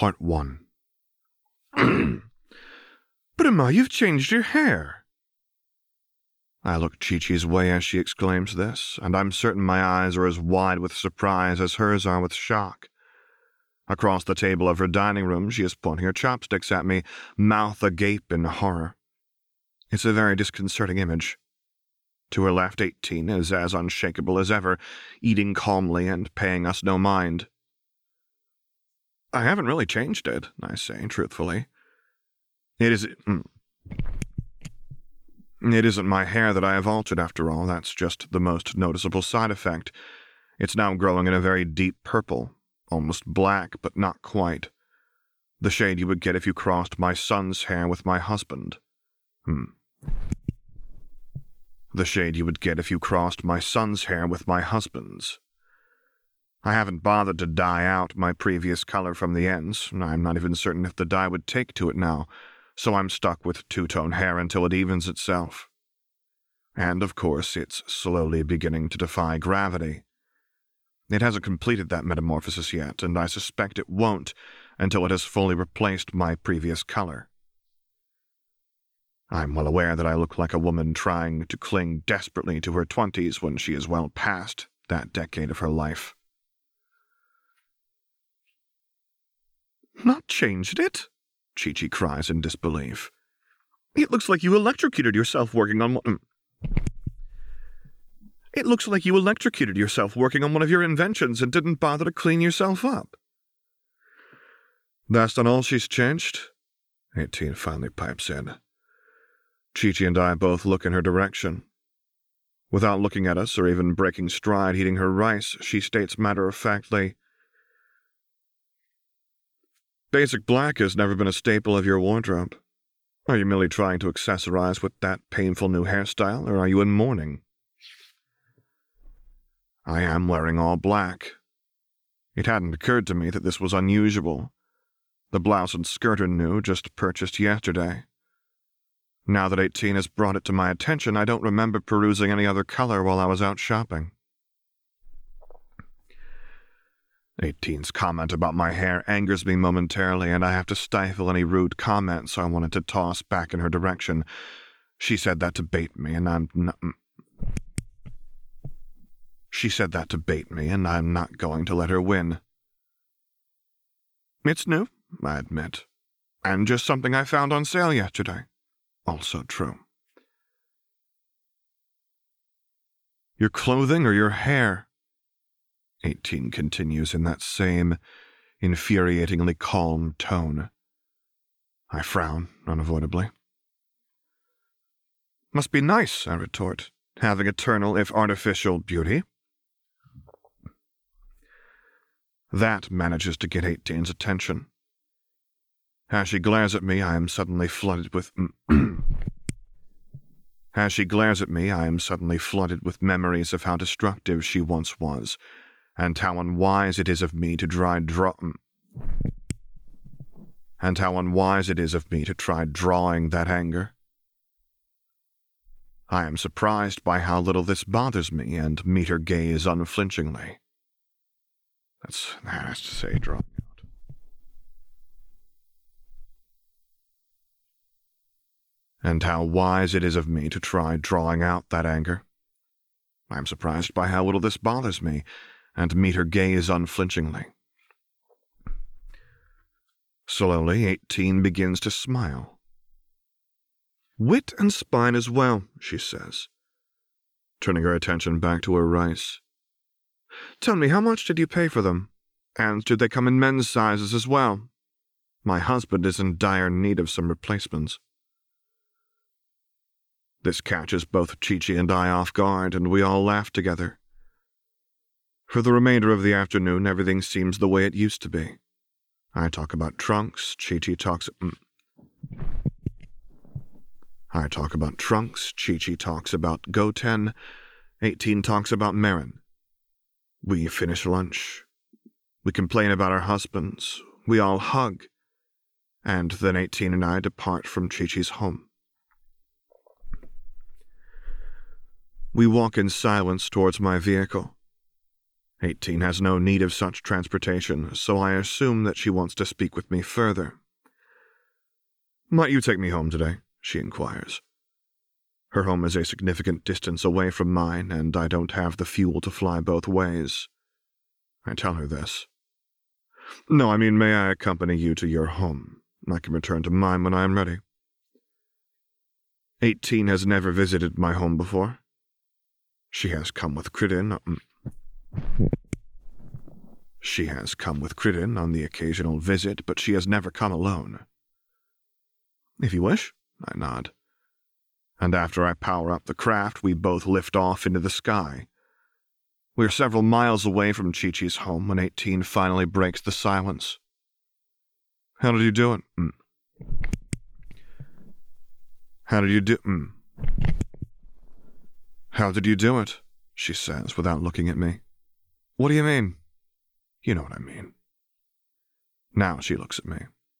Part 1. But Emma, you've changed your hair. I look Chi-Chi's way as she exclaims this, and I'm certain my eyes are as wide with surprise as hers are with shock. Across the table of her dining room, she is pointing her chopsticks at me, mouth agape in horror. It's a very disconcerting image. To her left, 18 is as unshakable as ever, eating calmly and paying us no mind. I haven't really changed it, I say, truthfully. It isn't my hair that I have altered, after all. That's just the most noticeable side effect. It's now growing in a very deep purple, almost black, but not quite. The shade you would get if you crossed my son's hair with my husband. The shade you would get if you crossed my son's hair with my husband's. I haven't bothered to dye out my previous color from the ends. I'm not even certain if the dye would take to it now, so I'm stuck with two-tone hair until it evens itself. And, of course, it's slowly beginning to defy gravity. It hasn't completed that metamorphosis yet, and I suspect it won't until it has fully replaced my previous color. I'm well aware that I look like a woman trying to cling desperately to her 20s when she is well past that decade of her life. Not changed it? Chi-Chi cries in disbelief. It looks like you electrocuted yourself working on one... It looks like you electrocuted yourself working on one of your inventions and didn't bother to clean yourself up. That's not all she's changed? 18 finally pipes in. Chi-Chi and I both look in her direction. Without looking at us or even breaking stride eating her rice, she states matter-of-factly, Basic black has never been a staple of your wardrobe. Are you merely trying to accessorize with that painful new hairstyle, or are you in mourning? I am wearing all black. It hadn't occurred to me that this was unusual. The blouse and skirt are new, just purchased yesterday. Now that 18 has brought it to my attention, I don't remember perusing any other color while I was out shopping. 18's comment about my hair angers me momentarily, and I have to stifle any rude comments I wanted to toss back in her direction. She said that to bait me, and I'm not going to let her win. It's new, I admit, and just something I found on sale yesterday. Also true. Your clothing or your hair? 18 continues in that same infuriatingly calm tone. I frown, unavoidably. Must be nice, I retort, having eternal, if artificial, beauty. That manages to get 18's attention. As she glares at me, I am suddenly flooded with memories of how destructive she once was, and how unwise it is of me to try drawing that anger. I am surprised by how little this bothers me, and meet her gaze unflinchingly. That has to say drawing out. And how wise it is of me to try drawing out that anger. I am surprised by how little this bothers me, and meet her gaze unflinchingly. Slowly, 18 begins to smile. Wit and spine as well, she says, turning her attention back to her rice. Tell me, how much did you pay for them? And do they come in men's sizes as well? My husband is in dire need of some replacements. This catches both Chi-Chi and I off guard, and we all laugh together. For the remainder of the afternoon, everything seems the way it used to be. I talk about trunks, Chi-Chi talks about Goten, 18 talks about Marin. We finish lunch. We complain about our husbands. We all hug. And then 18 and I depart from Chi-Chi's home. We walk in silence towards my vehicle. 18 has no need of such transportation, so I assume that she wants to speak with me further. Might you take me home today? She inquires. Her home is a significant distance away from mine, and I don't have the fuel to fly both ways. I tell her this. No, I mean, may I accompany you to your home? I can return to mine when I am ready. 18 has never visited my home before. She has come with Cridin. She has come with Cridin on the occasional visit, but she has never come alone. If you wish, I nod. And after I power up the craft, we both lift off into the sky. We're several miles away from Chi-Chi's home when 18 finally breaks the silence. How did you do it? How did you do How did you do it? She says without looking at me. What do you mean? You know what I mean. Now she looks at me.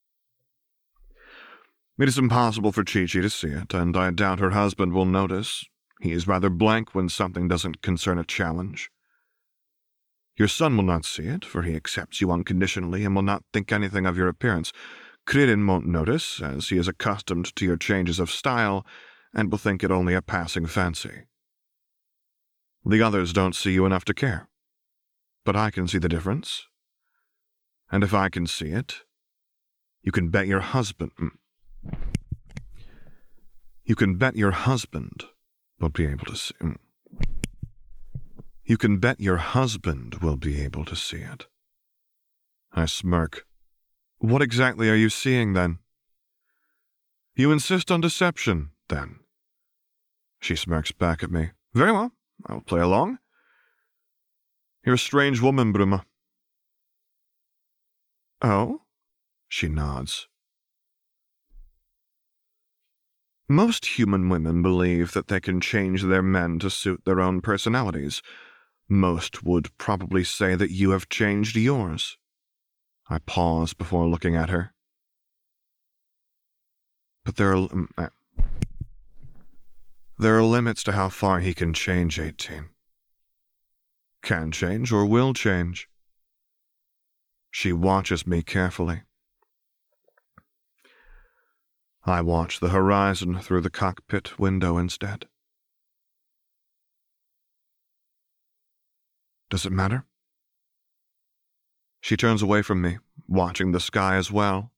It is impossible for Chi-Chi to see it, and I doubt her husband will notice. He is rather blank when something doesn't concern a challenge. Your son will not see it, for he accepts you unconditionally and will not think anything of your appearance. Cridin won't notice, as he is accustomed to your changes of style, and will think it only a passing fancy. The others don't see you enough to care. But I can see the difference. And if I can see it, you can bet your husband... You can bet your husband will be able to see... You can bet your husband will be able to see it. I smirk. What exactly are you seeing, then? You insist on deception, then. She smirks back at me. Very well, I will play along. You're a strange woman, Bruma. Oh? She nods. Most human women believe that they can change their men to suit their own personalities. Most would probably say that you have changed yours. I pause before looking at her. But there are limits to how far he can change, 18. Can change or will change. She watches me carefully. I watch the horizon through the cockpit window instead. Does it matter? She turns away from me, watching the sky as well.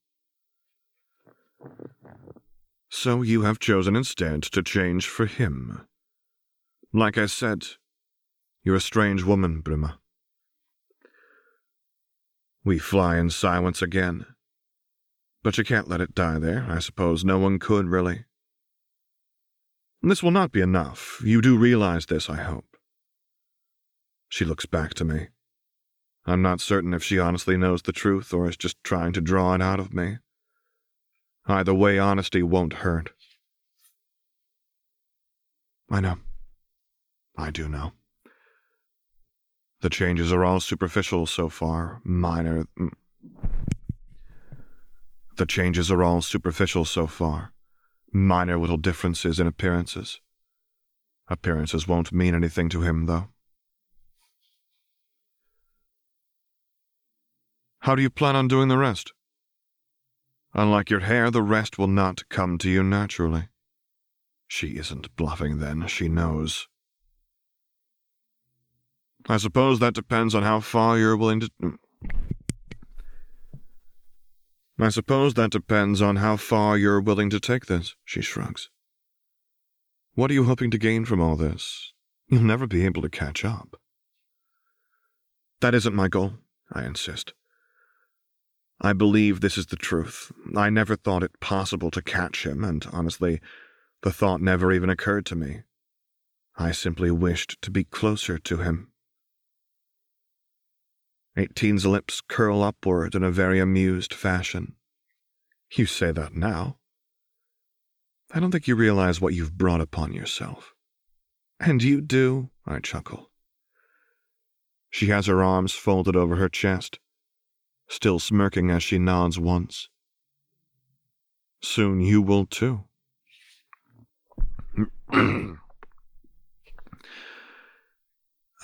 So you have chosen instead to change for him. Like I said, you're a strange woman, Bruma. We fly in silence again. But you can't let it die there. I suppose no one could, really. This will not be enough. You do realize this, I hope. She looks back to me. I'm not certain if she honestly knows the truth or is just trying to draw it out of me. Either way, honesty won't hurt. I know. I do know. The changes are all superficial so far, minor... The changes are all superficial so far, minor little differences in appearances. Appearances won't mean anything to him, though. How do you plan on doing the rest? Unlike your hair, the rest will not come to you naturally. She isn't bluffing then, she knows. I suppose that depends on how far you're willing to... I suppose that depends on how far you're willing to take this, she shrugs. What are you hoping to gain from all this? You'll never be able to catch up. That isn't my goal, I insist. I believe this is the truth. I never thought it possible to catch him, and honestly, the thought never even occurred to me. I simply wished to be closer to him. 18's lips curl upward in a very amused fashion. You say that now. I don't think you realize what you've brought upon yourself. And you do, I chuckle. She has her arms folded over her chest, still smirking as she nods once. Soon you will too.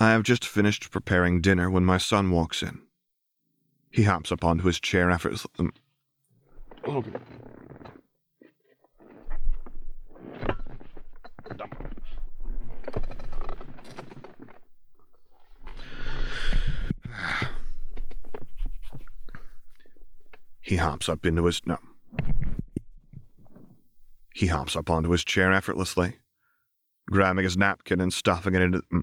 I have just finished preparing dinner when my son walks in. He hops up onto his chair effortlessly. He hops up onto his chair effortlessly, grabbing his napkin and stuffing it into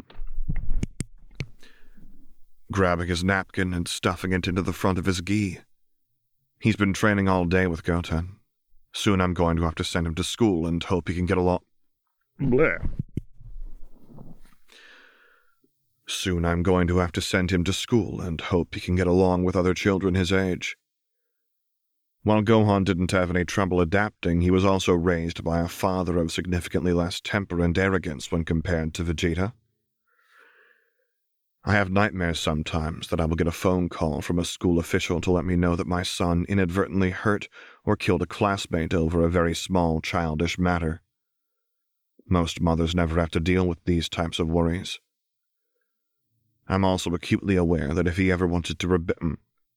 the front of his gi. He's been training all day with Goten. Soon I'm going to have to send him to school and hope he can get along. Soon I'm going to have to send him to school and hope he can get along with other children his age. While Gohan didn't have any trouble adapting, he was also raised by a father of significantly less temper and arrogance when compared to Vegeta. I have nightmares sometimes that I will get a phone call from a school official to let me know that my son inadvertently hurt or killed a classmate over a very small, childish matter. Most mothers never have to deal with these types of worries. I'm also acutely aware that if he ever wanted to rebel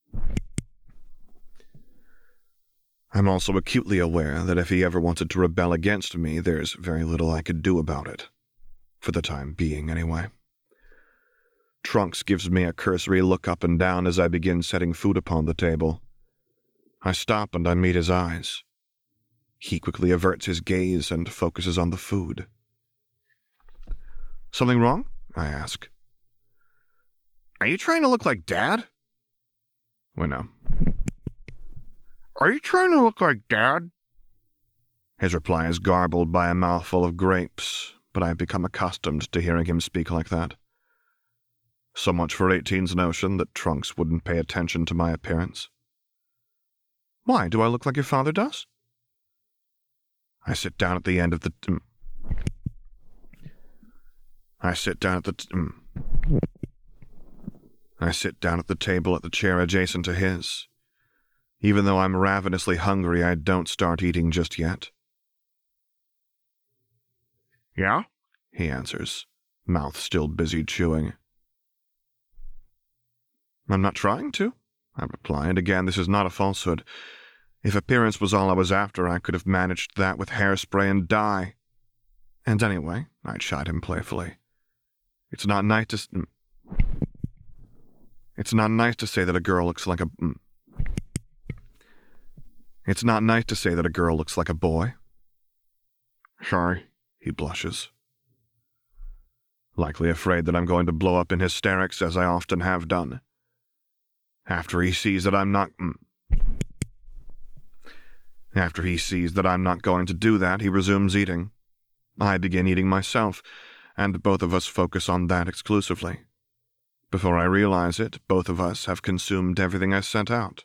against me, there's very little I could do about it. For the time being, anyway. Trunks gives me a cursory look up and down as I begin setting food upon the table. I stop and I meet his eyes. He quickly averts his gaze and focuses on the food. "Something wrong?" I ask. "Are you trying to look like Dad?" No. "Are you trying to look like Dad?" His reply is garbled by a mouthful of grapes, but I've become accustomed to hearing him speak like that. So much for 18's notion that Trunks wouldn't pay attention to my appearance. "Why, do I look like your father does?" I sit down at the table at the chair adjacent to his. Even though I'm ravenously hungry, I don't start eating just yet. "Yeah?" he answers, mouth still busy chewing. "I'm not trying to," I reply, and again, this is not a falsehood. If appearance was all I was after, I could have managed that with hairspray and dye. And anyway, I chide him playfully. It's not nice to say that a girl looks like a boy. "Sorry," he blushes. Likely afraid that I'm going to blow up in hysterics, as I often have done. After he sees that I'm not going to do that, he resumes eating. I begin eating myself, and both of us focus on that exclusively. Before I realize it, both of us have consumed everything I set out.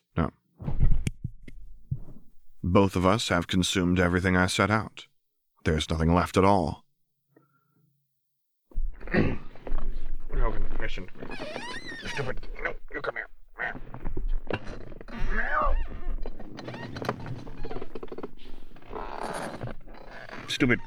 Both of us have consumed everything I set out. There's nothing left at all. Mission. Stupid. No, you come here. Stupid.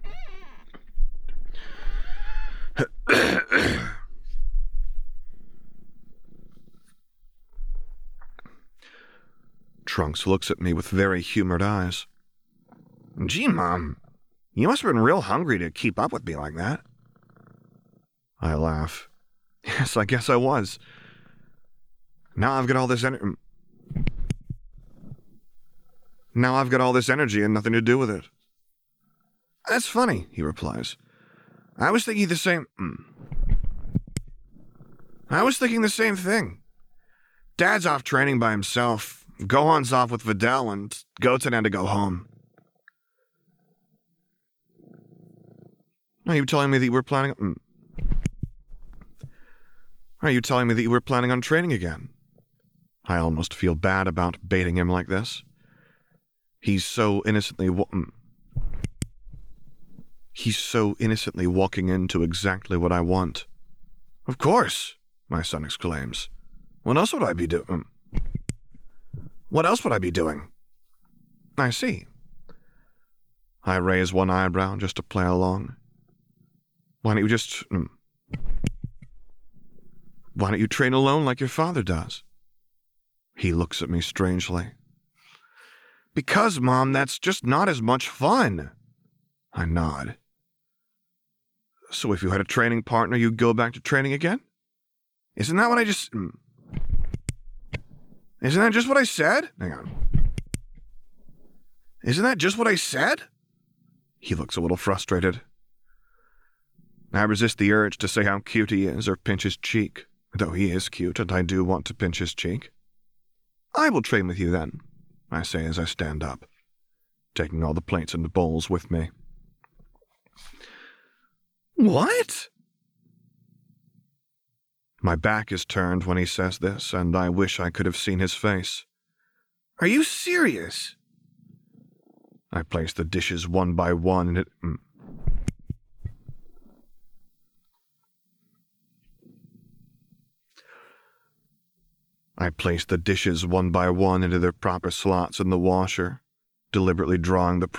Trunks looks at me with very humored eyes. "Gee, Mom, you must have been real hungry to keep up with me like that." I laugh. "Yes, I guess I was. Now I've got all this energy and nothing to do with it." "That's funny," he replies. I was thinking the same thing. Dad's off training by himself. Gohan's off with Videl, and Goten had to go home." Are you telling me that you were planning on training again? I almost feel bad about baiting him like this. He's so innocently walking into exactly what I want. "Of course," my son exclaims. What else would I be doing? I see. I raise one eyebrow just to play along. Why don't you just... Why don't you train alone like your father does? He looks at me strangely. Because, Mom, that's just not as much fun. I nod. So if you had a training partner, you'd go back to training again? Isn't that what I just... Isn't that just what I said? Hang on. Isn't that just what I said? He looks a little frustrated. I resist the urge to say how cute he is or pinch his cheek, though he is cute and I do want to pinch his cheek. I will train with you then, I say as I stand up, taking all the plates and bowls with me. What? My back is turned when he says this, and I wish I could have seen his face. Are you serious? I place the dishes one by one and I placed the dishes one by one into their proper slots in the washer, deliberately drawing out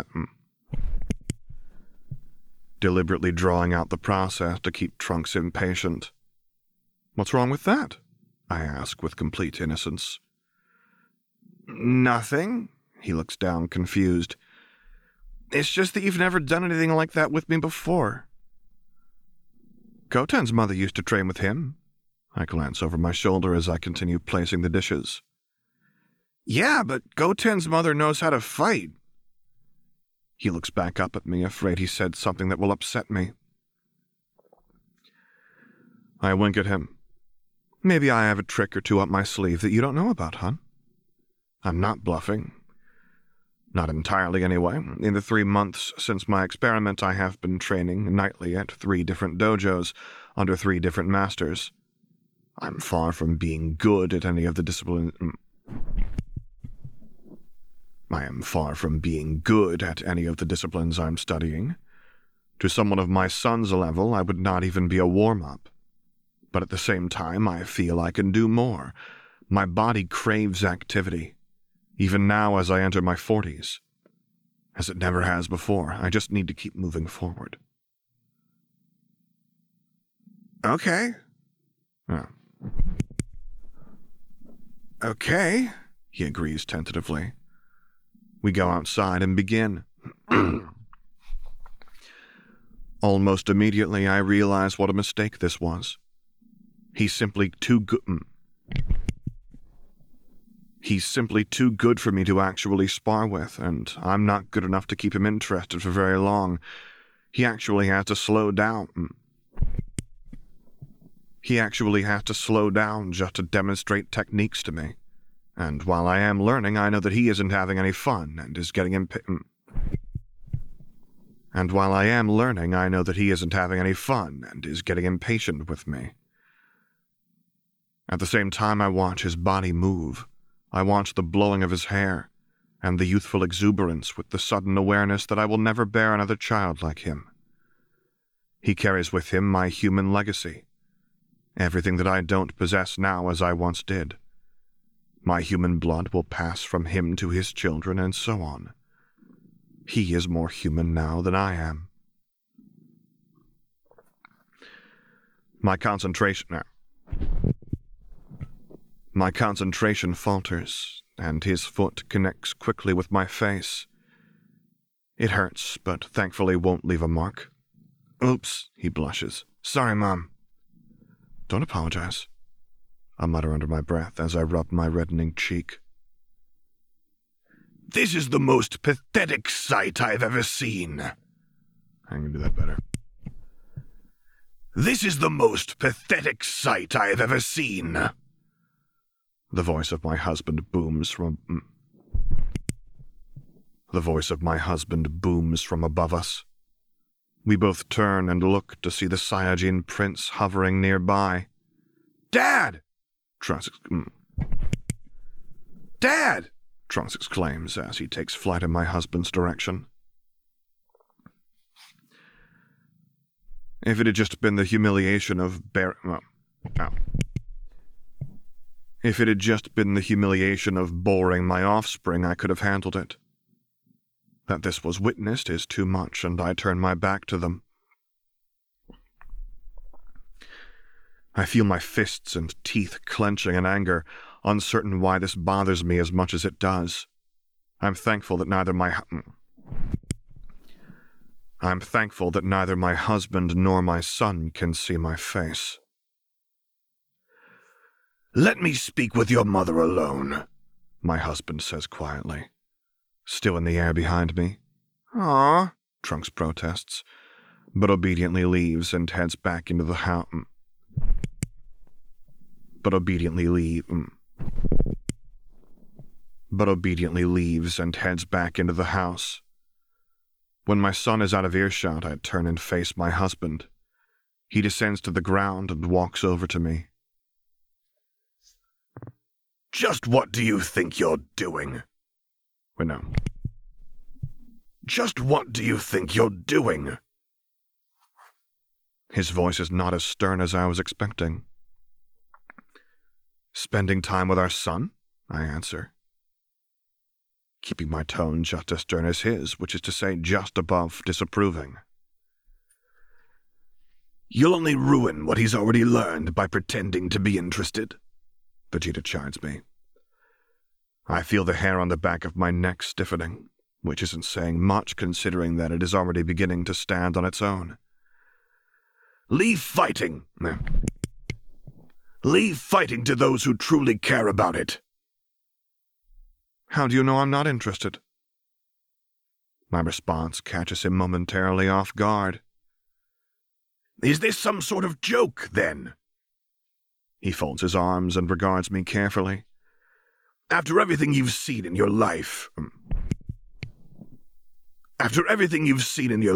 the process to keep Trunks impatient. What's wrong with that? I ask with complete innocence. Nothing. He looks down, confused. It's just that you've never done anything like that with me before. Goten's mother used to train with him. I glance over my shoulder as I continue placing the dishes. Yeah, but Goten's mother knows how to fight. He looks back up at me, afraid he said something that will upset me. I wink at him. Maybe I have a trick or two up my sleeve that you don't know about, hon. I'm not bluffing. Not entirely, anyway. In the 3 months since my experiment, I have been training nightly at 3 different dojos under 3 different masters. I'm far from being good at any of the disciplines. I am far from being good at any of the disciplines I'm studying. To someone of my son's level, I would not even be a warm-up. But at the same time, I feel I can do more. My body craves activity, even now as I enter my 40s. As it never has before, I just need to keep moving forward. Okay. Okay, he agrees tentatively. We go outside and begin. Almost immediately, I realize what a mistake this was. He's simply too good for me to actually spar with, and I'm not good enough to keep him interested for very long. He actually has to slow down. He actually has to slow down just to demonstrate techniques to me. And while I am learning, I know that he isn't having any fun and is getting impatient with me. At the same time, I watch his body move. I watch the blowing of his hair and the youthful exuberance with the sudden awareness that I will never bear another child like him. He carries with him my human legacy. Everything that I don't possess now as I once did. My human blood will pass from him to his children and so on. He is more human now than I am. My concentration falters, and his foot connects quickly with my face. It hurts, but thankfully won't leave a mark. Oops, he blushes. Sorry, Mom. Don't apologize, I mutter under my breath as I rub my reddening cheek. This is the most pathetic sight I've ever seen. I'm going to do that better. This is the most pathetic sight I have ever seen. The voice of my husband booms from above us. We both turn and look to see the Saiyajin prince hovering nearby. Dad! Trunks exclaims as he takes flight in my husband's direction. If it had just been the humiliation of boring my offspring, I could have handled it. That this was witnessed is too much, and I turn my back to them. I feel my fists and teeth clenching in anger, uncertain why this bothers me as much as it does. I'm thankful that neither my husband nor my son can see my face. "Let me speak with your mother alone," my husband says quietly, still in the air behind me. "Aw," Trunks protests, but obediently leaves and heads back into the house. But obediently leaves and heads back into the house. When my son is out of earshot, I turn and face my husband. He descends to the ground and walks over to me. "Just what do you think you're doing?" "Just what do you think you're doing?" His voice is not as stern as I was expecting. "Spending time with our son?" I answer, keeping my tone just as stern as his, which is to say just above disapproving. "You'll only ruin what he's already learned by pretending to be interested," Vegeta chides me. I feel the hair on the back of my neck stiffening, which isn't saying much considering that it is already beginning to stand on its own. Leave fighting to those who truly care about it." "How do you know I'm not interested?" My response catches him momentarily off guard. "Is this some sort of joke, then?" He folds his arms and regards me carefully. After everything you've seen in your life, After everything that you've seen in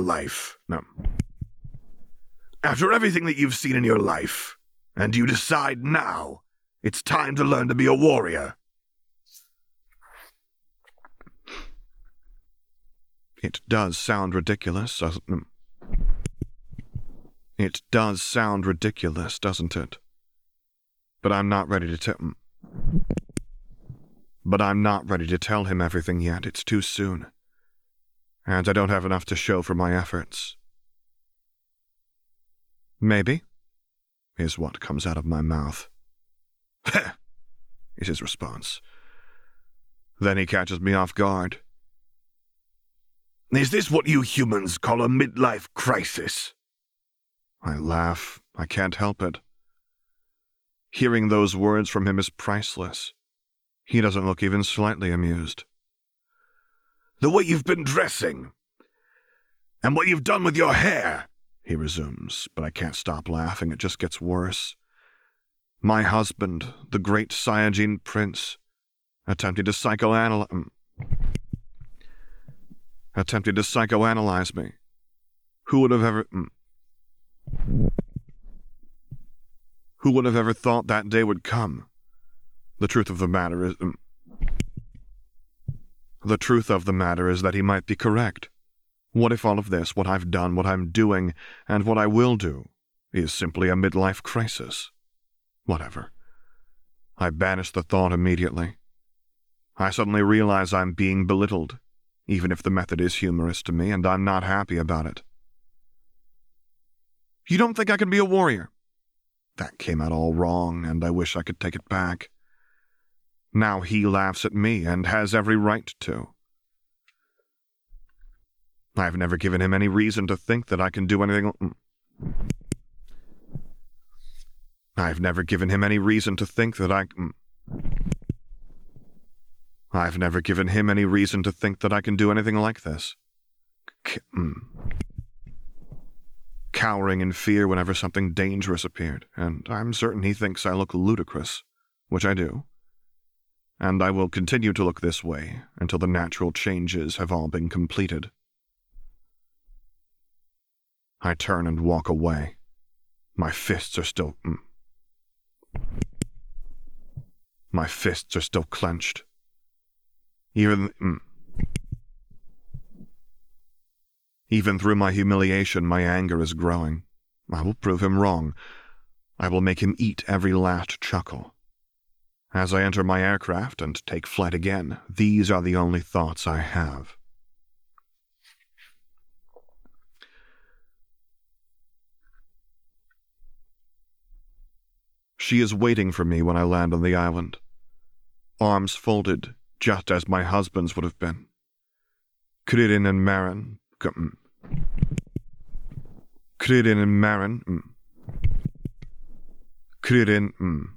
your life, and you decide now it's time to learn to be a warrior. It does sound ridiculous, doesn't it? But I'm not ready to tell him everything yet. It's too soon. And I don't have enough to show for my efforts. "Maybe," is what comes out of my mouth. "Heh," is his response. Then he catches me off guard. "Is this what you humans call a midlife crisis?" I laugh. I can't help it. Hearing those words from him is priceless. He doesn't look even slightly amused. "The way you've been dressing, and what you've done with your hair," he resumes, but I can't stop laughing. It just gets worse. My husband, the great Saiyajin prince, attempted to psychoanalyze me. Who would have ever thought that day would come? The truth of the matter is that he might be correct. What if all of this, what I've done, what I'm doing, and what I will do, is simply a midlife crisis? Whatever. I banish the thought immediately. I suddenly realize I'm being belittled, even if the method is humorous to me, and I'm not happy about it. "You don't think I can be a warrior?" That came out all wrong, and I wish I could take it back. Now he laughs at me, and has every right to. I've never given him any reason to think that I can do anything. I've never given him any reason to think that I can do anything like this. Cowering in fear whenever something dangerous appeared, and I'm certain he thinks I look ludicrous, which I do. And I will continue to look this way until the natural changes have all been completed. I turn and walk away. My fists are still clenched. Even through my humiliation, my anger is growing. I will prove him wrong. I will make him eat every last chuckle. As I enter my aircraft and take flight again, these are the only thoughts I have. She is waiting for me when I land on the island. Arms folded, just as my husband's would have been. Credin and Marin. Credin and Marin. Credin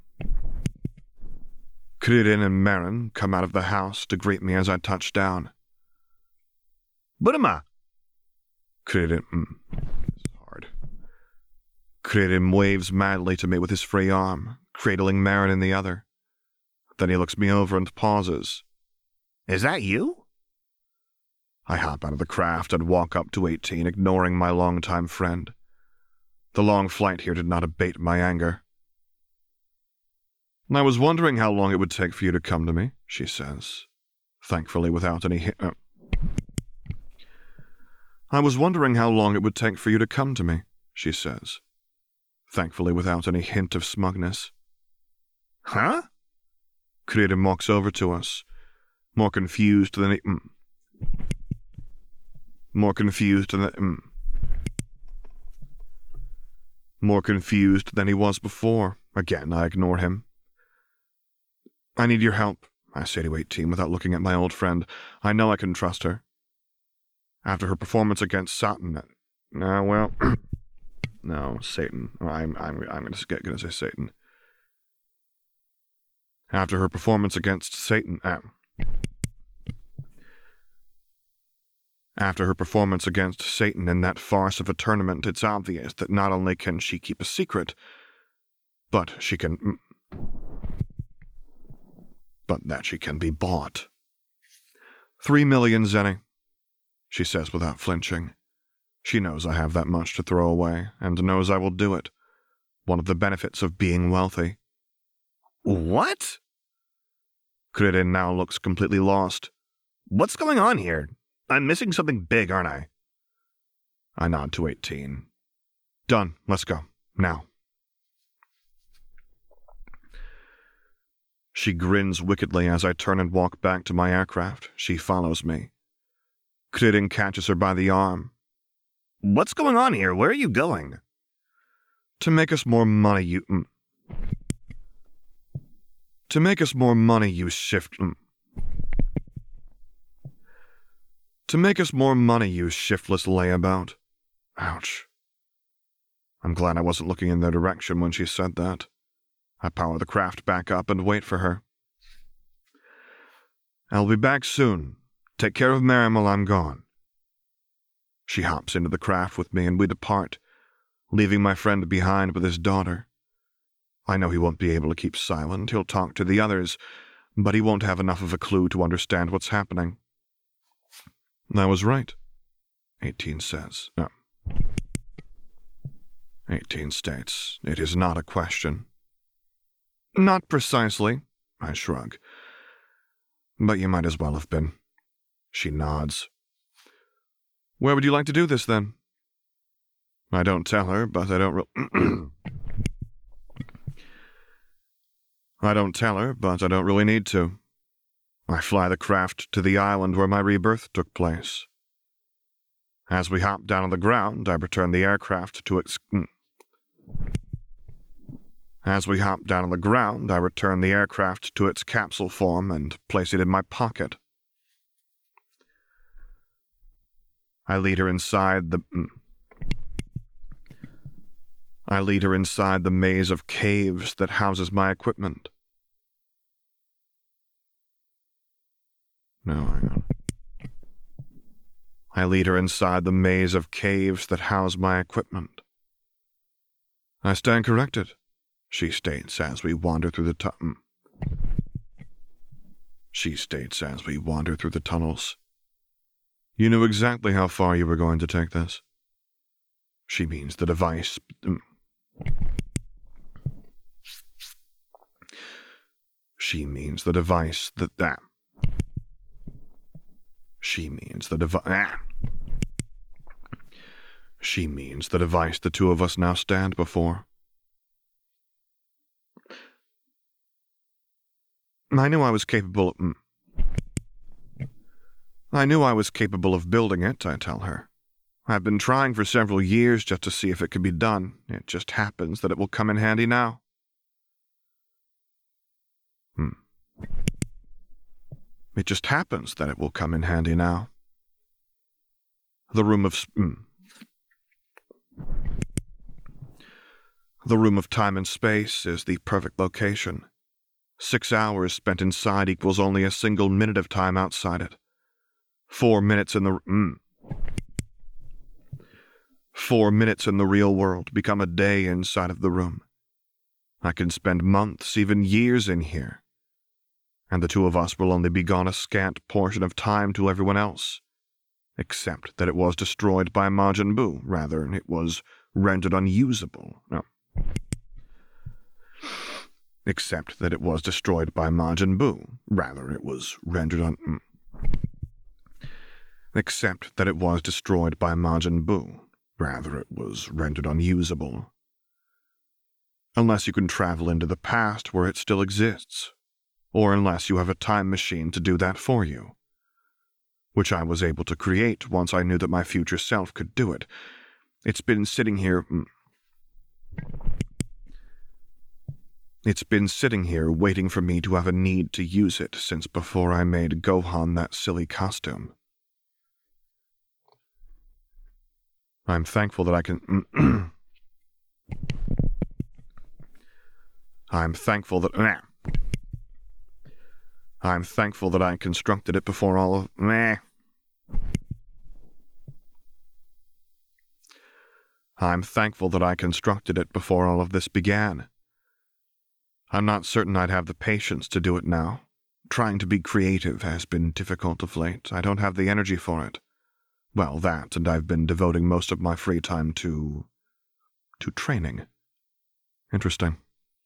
and Marin come out of the house to greet me as I touch down. Budama! Credin. It's hard. Credin waves madly to me with his free arm, cradling Marin in the other. Then he looks me over and pauses. Is that you? I hop out of the craft and walk up to 18, ignoring my longtime friend. The long flight here did not abate my anger. I was wondering how long it would take for you to come to me, she says, thankfully without any I was wondering how long it would take for you to come to me, she says, thankfully without any hint of smugness. Huh? Credin walks over to us, more confused than he... More confused than he was before. Again, I ignore him. I need your help, I say to 18 without looking at my old friend. I know I can trust her. After her performance against Satan... no, Satan. I'm going to say Satan. After her performance against Satan... After her performance against Satan in that farce of a tournament, it's obvious that not only can she keep a secret, but that she can be bought. 3 million zenny, she says without flinching. She knows I have that much to throw away, and knows I will do it. One of the benefits of being wealthy. What? Credin now looks completely lost. What's going on here? I'm missing something big, aren't I? I nod to 18. Done. Let's go. Now. She grins wickedly as I turn and walk back to my aircraft. She follows me. Credin catches her by the arm. What's going on here? Where are you going? To make us more money, you... To make us more money, you shift... To make us more money, you shiftless layabout. Ouch. I'm glad I wasn't looking in their direction when she said that. I power the craft back up and wait for her. I'll be back soon. Take care of Marin while I'm gone. She hops into the craft with me and we depart, leaving my friend behind with his daughter. I know he won't be able to keep silent. He'll talk to the others, but he won't have enough of a clue to understand what's happening. I was right, 18 says. No. 18 states, it is not a question. Not precisely, I shrug. But you might as well have been. She nods. Where would you like to do this, then? I don't tell her, but I don't I don't tell her, but I don't really need to. I fly the craft to the island where my rebirth took place. As we hop down on the ground, I return the aircraft to its... As we hop down on the ground, I return the aircraft to its capsule form and place it in my pocket. I lead her inside the maze of caves that houses my equipment. No, hang on. I lead her inside the maze of caves that house my equipment. I stand corrected, she states as we wander through the tunnels. You knew exactly how far you were going to take this. She means the device. She means the device that. She means the device. She means the device the two of us now stand before. I knew I was capable of building it, I tell her. I've been trying for several years just to see if it could be done. It just happens that it will come in handy now. It just happens that it will come in handy now. The room of time and space is the perfect location. 6 hours spent inside equals only a single minute of time outside it. 4 minutes in the 4 minutes in the real world become a day inside of the room. I can spend months, even years in here, and the two of us will only be gone a scant portion of time to everyone else, except that it was destroyed by Majin Buu. Rather, it was rendered unusable. No. Except that it was destroyed by Majin Buu. Rather, it was rendered Except that it was destroyed by Majin Buu. Rather, it was rendered unusable. Unless you can travel into the past where it still exists, or unless you have a time machine to do that for you, which I was able to create once I knew that my future self could do it. It's been sitting here waiting for me to have a need to use it since before I made Gohan that silly costume. I'm thankful that I can... I'm thankful that I constructed it before all of... I'm thankful that I constructed it before all of this began. I'm not certain I'd have the patience to do it now. Trying to be creative has been difficult of late. I don't have the energy for it. Well, that, and I've been devoting most of my free time to training. Interesting.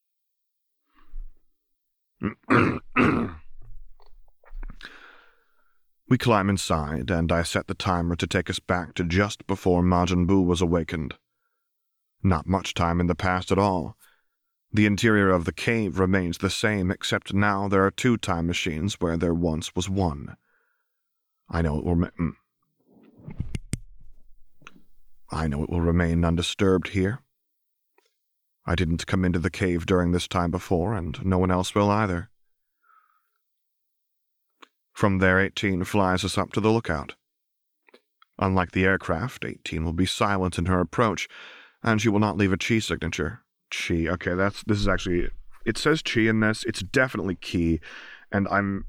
We climb inside, and I set the timer to take us back to just before Majin Buu was awakened. Not much time in the past at all. The interior of the cave remains the same, except now there are 2 time machines where there once was 1. I know it will remain undisturbed here. I didn't come into the cave during this time before, and no one else will either. From there, 18 flies us up to the lookout. Unlike the aircraft, 18 will be silent in her approach, and she will not leave a chi signature. Chi, okay, this is actually, it says chi in this, it's definitely ki, and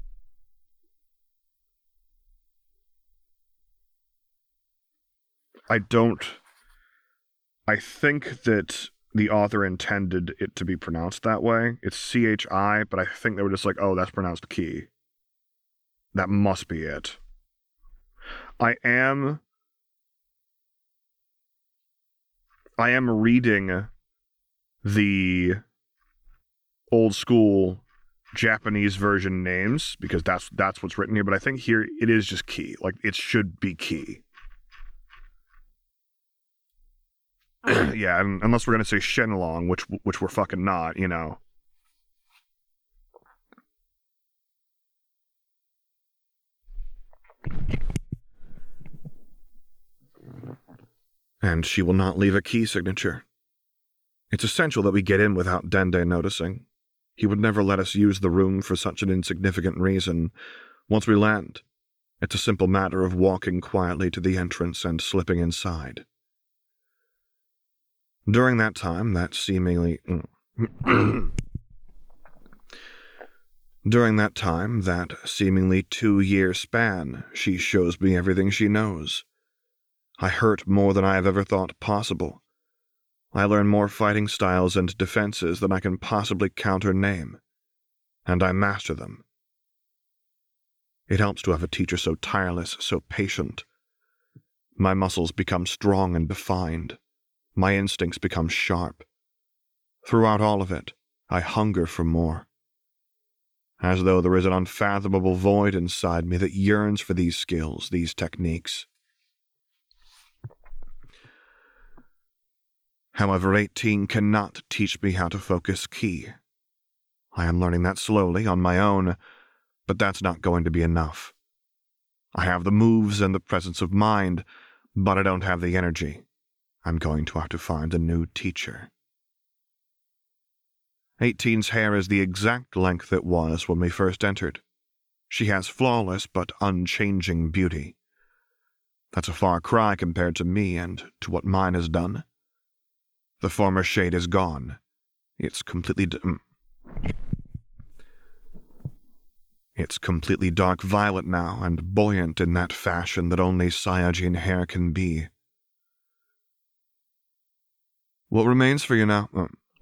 I think that the author intended it to be pronounced that way. It's CHI, but I think they were just like, oh, that's pronounced ki. That must be it. I am reading the old school Japanese version names because that's what's written here, but I think here it is just ki. Like, it should be ki. Yeah, unless we're gonna say Shenlong, which we're fucking not, you know. And she will not leave a key signature. It's essential that we get in without Dende noticing. He would never let us use the room for such an insignificant reason. Once we land, it's a simple matter of walking quietly to the entrance and slipping inside. During that time, that seemingly 2-year span, she shows me everything she knows. I hurt more than I have ever thought possible. I learn more fighting styles and defenses than I can possibly count or name, and I master them. It helps to have a teacher so tireless, so patient. My muscles become strong and defined. My instincts become sharp. Throughout all of it, I hunger for more. As though there is an unfathomable void inside me that yearns for these skills, these techniques. However, 18 cannot teach me how to focus ki. I am learning that slowly, on my own, but that's not going to be enough. I have the moves and the presence of mind, but I don't have the energy. I'm going to have to find a new teacher. 18's hair is the exact length it was when we first entered. She has flawless but unchanging beauty. That's a far cry compared to me and to what mine has done. The former shade is gone. It's completely dark violet now and buoyant in that fashion that only Saiyajin hair can be. What remains for you now?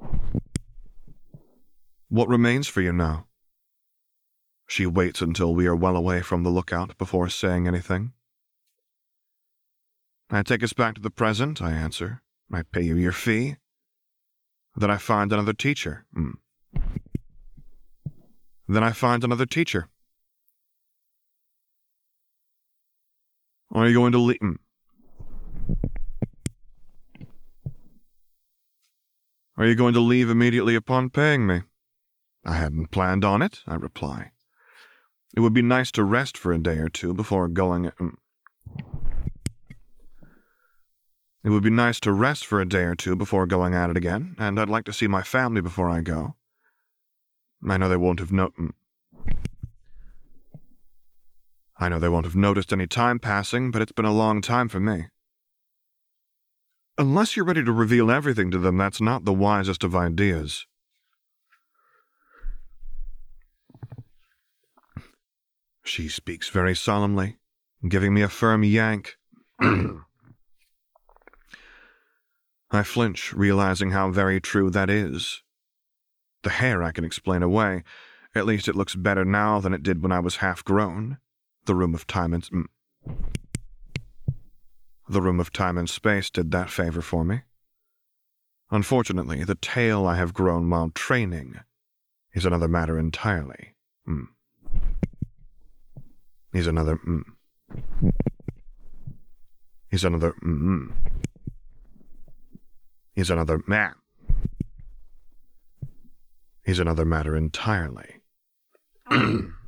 What remains for you now? She waits until we are well away from the lookout before saying anything. I take us back to the present, I answer. I pay you your fee. Then I find another teacher. Then I find another teacher. Are you going to leave? Are you going to leave immediately upon paying me? I hadn't planned on it, I reply. It would be nice to rest for a day or two before going. It would be nice to rest for a day or two before going at it again, and I'd like to see my family before I go. I know they won't have noticed any time passing, but it's been a long time for me. Unless you're ready to reveal everything to them, that's not the wisest of ideas. She speaks very solemnly, giving me a firm yank. I flinch, realizing how very true that is. The hair I can explain away. At least it looks better now than it did when I was half-grown. The room of time and space did that favor for me. Unfortunately, the tail I have grown while training is another matter entirely. He's another matter entirely.